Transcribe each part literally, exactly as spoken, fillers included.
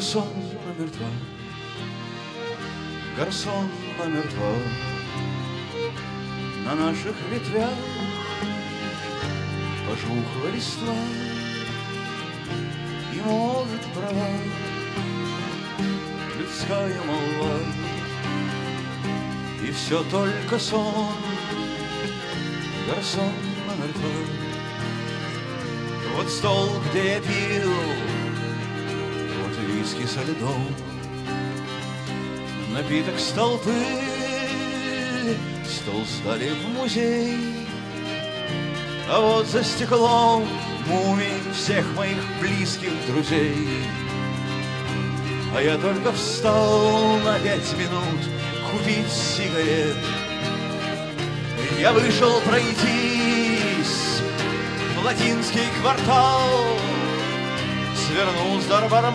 Гарсон номер два, гарсон номер два, на наших ветвях пожухла листва, и, может, права людская молва, и все только сон. Гарсон номер два, вот стол, где я пил, вот виски со льдом, напиток с толпы, стол сдали в музей, а вот за стеклом мумий всех моих близких друзей. А я только встал на пять минут купить сигарет. Я вышел пройтись в латинский квартал, свернул с Дарбармак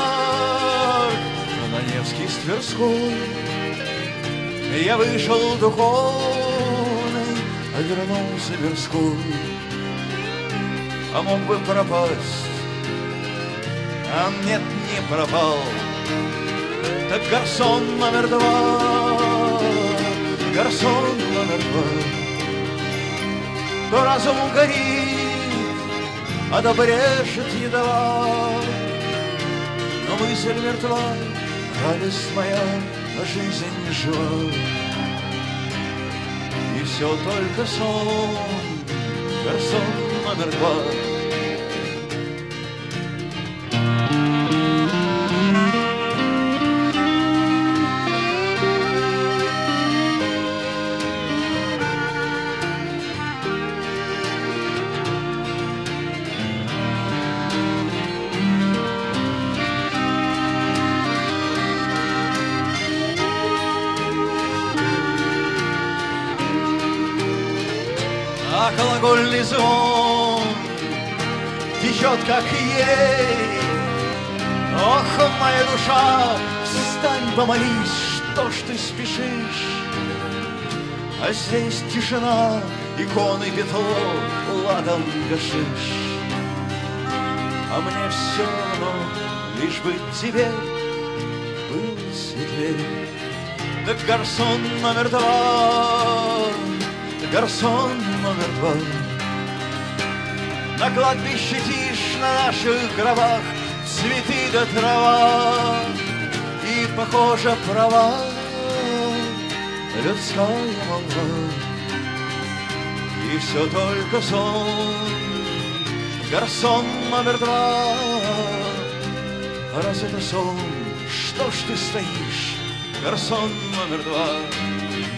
на Невский с Тверской. Я вышел духовный, а вернулся мирской. А мог бы пропасть, а нет, не пропал. Так гарсон номер два, гарсон номер два, то разум горит, а то брешет едва. Но мысль мертва, радость моя, а жизнь жива. И все только сон, гарсон номер два. А колокольный звон течет, как ей. Ох, моя душа, встань, помолись, что ж ты спешишь? А здесь тишина, иконы петло, ладом гашиш. А мне все равно, лишь бы тебе было светлее. Да гарсон номер два, гарсон номер два, на кладбище тишь, на наших гробах цветы да трава, и, похоже, права людская молва. И все только сон, гарсон номер два. Раз это сон, что ж ты стоишь, гарсон номер два?